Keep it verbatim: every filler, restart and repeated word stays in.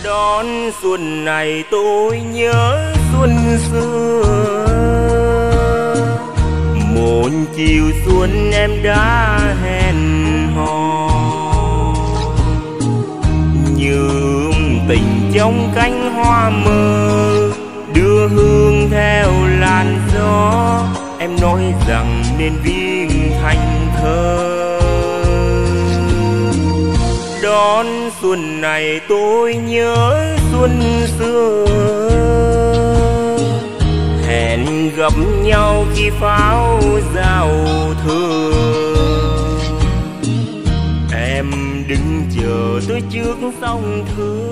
Đón xuân này tôi nhớ xuân xưa, một chiều xuân em đã hẹn hò, như tình trong cánh hoa mơ đưa hương theo làn gió. Em nói rằng nên viết thành thơ. Đón xuân này tôi nhớ xuân xưa, hẹn gặp nhau khi pháo giao thừa. Em đứng chờ tôi trước sông Thương,